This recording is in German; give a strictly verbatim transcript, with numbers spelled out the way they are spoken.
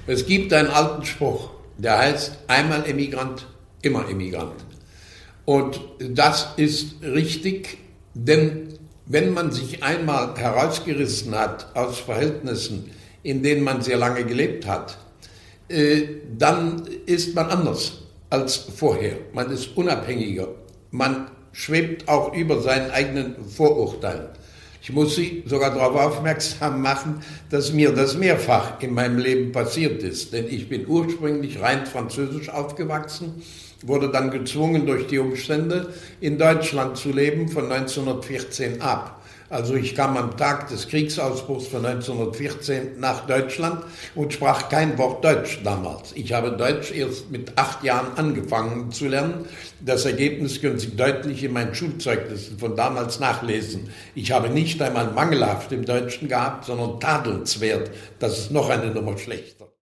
Es gibt einen alten Spruch, der heißt, einmal Emigrant, immer Emigrant. Und das ist richtig, denn wenn man sich einmal herausgerissen hat aus Verhältnissen, in denen man sehr lange gelebt hat, äh, dann ist man anders als vorher. Man ist unabhängiger. Man schwebt auch über seinen eigenen Vorurteilen. Ich muss Sie sogar darauf aufmerksam machen, dass mir das mehrfach in meinem Leben passiert ist. Denn ich bin ursprünglich rein französisch aufgewachsen, wurde dann gezwungen durch die Umstände in Deutschland zu leben von neunzehnhundertvierzehn ab. Also ich kam am Tag des Kriegsausbruchs von neunzehnhundertvierzehn nach Deutschland und sprach kein Wort Deutsch damals. Ich habe Deutsch erst mit acht Jahren angefangen zu lernen. Das Ergebnis können Sie deutlich in meinen Schulzeugnissen von damals nachlesen. Ich habe nicht einmal mangelhaft im Deutschen gehabt, sondern tadelnswert. Das ist noch eine Nummer schlechter.